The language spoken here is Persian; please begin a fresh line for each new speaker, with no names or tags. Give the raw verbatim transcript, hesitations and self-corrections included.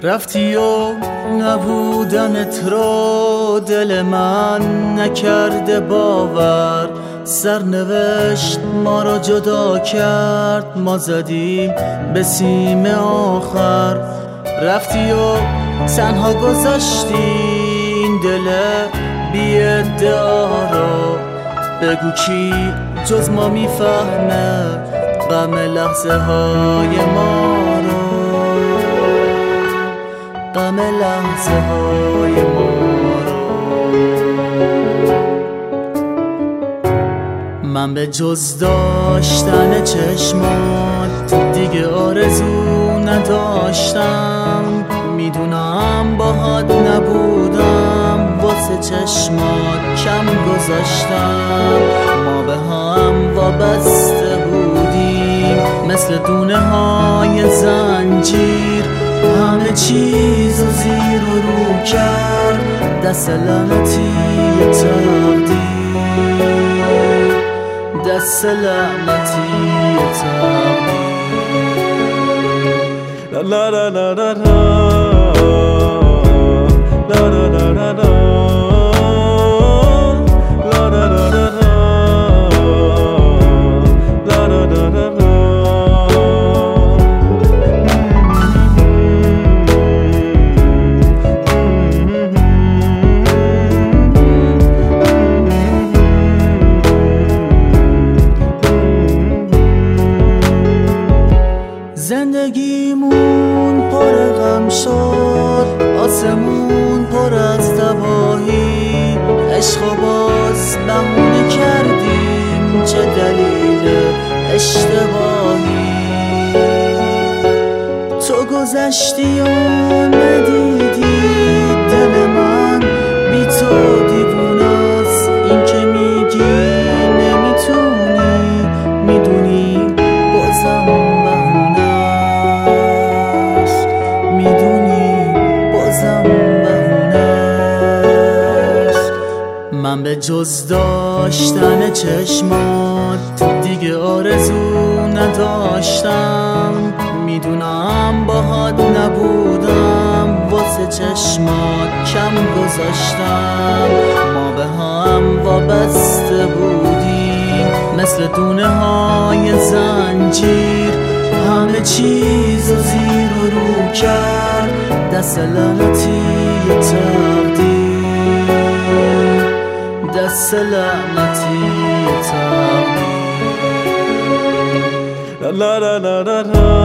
رفتی و نبودنت رو دل من نکرده باور، سرنوشت ما را جدا کرد، ما زدیم به سیم آخر. رفتی و تنها گذاشتی این دل بی ادعا رو، بگو کی جز ما میفهمه غم لحظه های ما رو، غم لحظه های ما رو. من به جز داشتن چشمات دیگه آرزو نداشتم، میدونم باهات نبودم واسه چشمات کم گذاشتم. ما به هم وابسته بودیم مثل دونه های زنجیر، همه چیز رو زیر و رو کرد دست لعنتی تقدیر، دست لعنتی تقدیر. لا لا لا لا لا لا لا لا لا لا. زندگیمون پر غم شد، آسمون پر از تباهی، عشق و باز بهونه کردیم چه دلیل اشتباهی. تو گذشتی و ندیدی دل من بی تو دیوونست، این که میگی نمیتونی، میدونی بازم من به جز داشتن چشمات دیگه آرزو نداشتم، میدونم باهات نبودم واسه چشمات کم گذاشتم. ما به هم وابسته بودیم مثل دونه های زنجیر، همه چیز رو زیر و رو کرد دست لعنتی تقدیر، دست لعنتی تقدیر. لا لا لا لا لا.